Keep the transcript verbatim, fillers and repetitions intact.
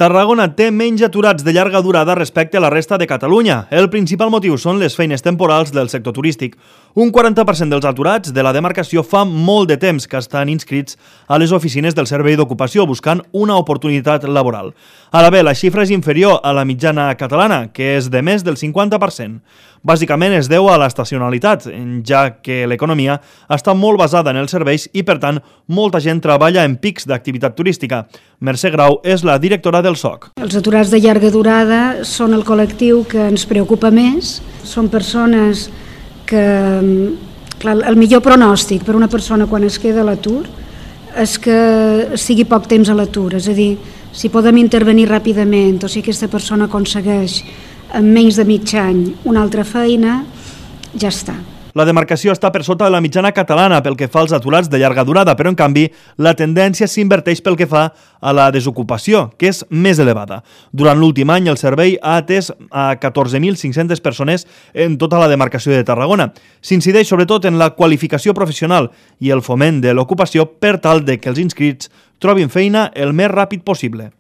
Tarragona té menys aturats de llarga durada respecte a la resta de Catalunya. El principal motiu són les feines temporals del sector turístic. Un quaranta per cent dels aturats de la demarcació fa molt de temps que estan inscrits a les oficines del Servei d'Ocupació buscant una oportunitat laboral. Ara bé, la xifra és inferior a la mitjana catalana, que és de més del cinquanta per cent. Bàsicament es deu a l'estacionalitat, ja que l'economia està molt basada en els serveis i, per tant, molta gent treballa en pics d'activitat turística. Mercè Grau és la directora del S O C. Els aturats de llarga durada són el col·lectiu que ens preocupa més. Són persones que... Clar, el millor pronòstic per una persona quan es queda a l'atur és que sigui poc temps a l'atur. És a dir, si podem intervenir ràpidament o si aquesta persona aconsegueix en menys de mig any una altra feina, ja està. La demarcació està per sota de la mitjana catalana pel que fa als aturats de llarga durada, però en canvi la tendència s'inverteix pel que fa a la desocupació, que és més elevada. Durant l'últim any el servei ha atès a catorze mil cinc-centes persones en tota la demarcació de Tarragona. S'incideix sobretot en la qualificació professional i el foment de l'ocupació per tal de que els inscrits trobin feina el més ràpid possible.